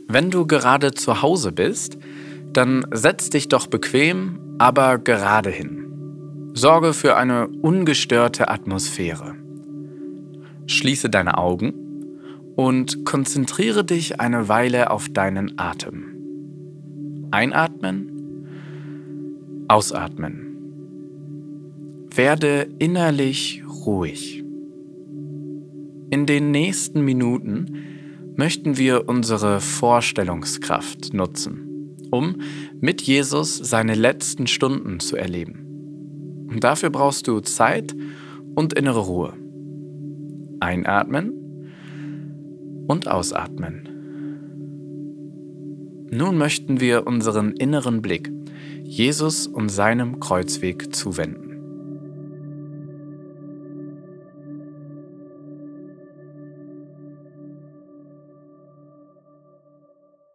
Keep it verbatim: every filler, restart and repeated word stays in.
Wenn du gerade zu Hause bist, dann setz dich doch bequem, aber gerade hin. Sorge für eine ungestörte Atmosphäre. Schließe deine Augen und konzentriere dich eine Weile auf deinen Atem. Einatmen, ausatmen. Werde innerlich ruhig. In den nächsten Minuten möchten wir unsere Vorstellungskraft nutzen, um mit Jesus seine letzten Stunden zu erleben. Und dafür brauchst du Zeit und innere Ruhe. Einatmen und ausatmen. Nun möchten wir unseren inneren Blick Jesus und seinem Kreuzweg zuwenden.